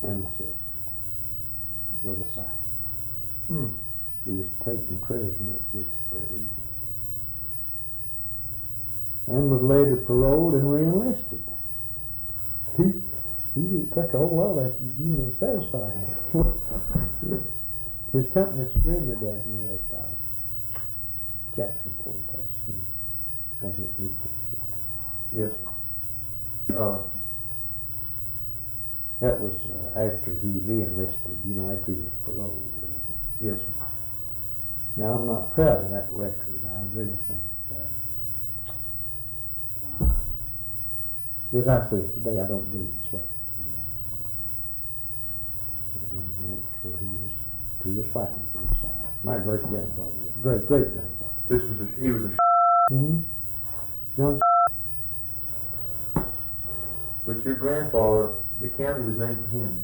and myself with the South. Hmm. He was taken prisoner at Vicksburg and was later paroled and re-enlisted. He didn't take a whole lot of that, to satisfy him. His company surrendered down here at Jacksonport, that's down here at Newport. Yes, sir. That was after he re-enlisted, after he was paroled. Yes, sir. Now, I'm not proud of that record. I really think, as I say it today, I don't believe in slavery. And that's where he was fighting for the South. My great-grandfather, great-grandfather. He was a Mm-hmm. John. But your grandfather, the county was named for him.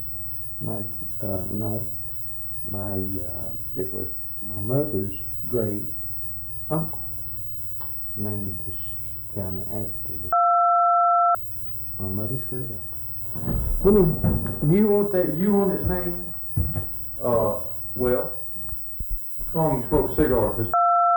It was my mother's great uncle named this county after my mother's great uncle. You want his name? Well, how long you smoke cigars? This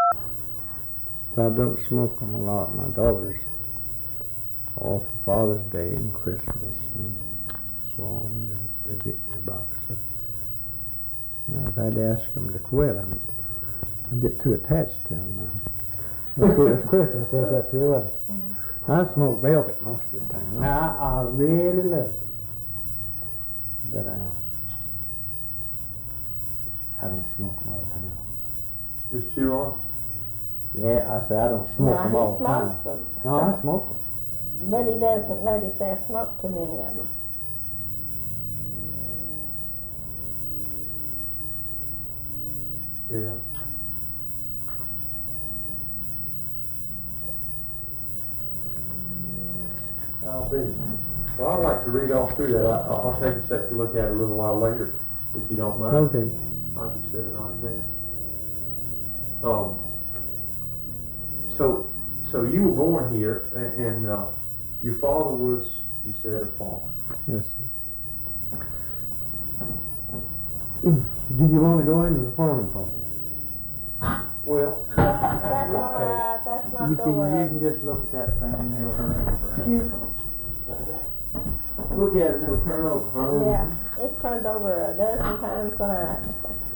I don't smoke them a lot. My daughters, all for Father's Day and Christmas and so on, they get me a box of. And I've had to ask them to quit. I get too attached to them now. It's Christmas, is that true? I smoke velvet most of the time. Now, I really love them. But I don't smoke them all the time. Just chew on? Yeah, I say I don't smoke them all the time. Them. No, I smoke them. But he doesn't let himself smoke too many of them. Yeah. I'll be. Well, I'd like to read all through that. I'll take a sec to look at it a little while later, if you don't mind. Okay. I'll just set it right there. So you were born here, and your father was, you said, a farmer. Yes, sir. Do you want to go into the farming part? Well, That's all right. That's not You the can word. just look at that thing and it'll turn over. Look at it and it'll turn over. Huh? Yeah, it's turned over a dozen times tonight.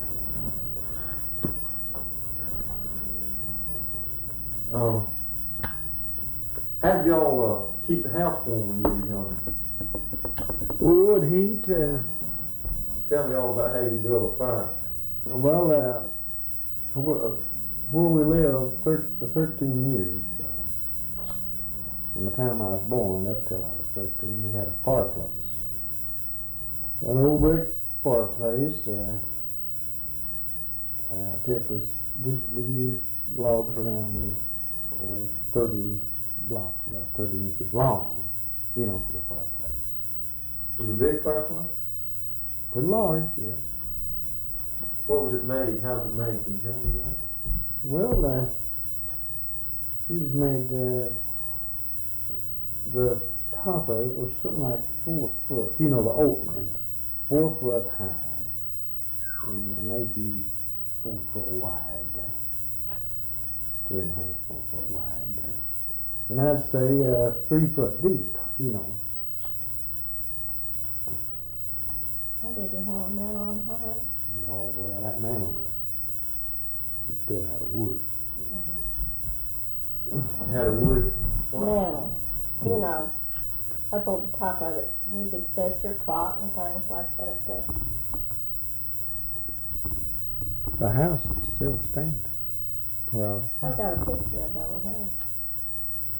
How'd y'all keep the house warm when you were young? Wood heat, Tell me all about how you build a fire. well, where we lived for 13 years, from the time I was born up till I was 13, we had a fireplace. An old brick fireplace. We used logs around 30 blocks, about 30 inches long, for the fireplace. Was it a big fireplace? Pretty large, yes. What was it made? How was it made? Can you tell me that? Well, it was made, the top of it was something like 4 foot, the opening, 4 foot high, and maybe 4 foot wide, 3.5, 4 foot wide, and I'd say 3 foot deep, Oh, did he have a mantle on high? Well, that mantle was built out of wood. It had a wood Mantle. Up on the top of it. You could set your clock and things like that up there. The house is still standing. Well, I've got a picture of the old house.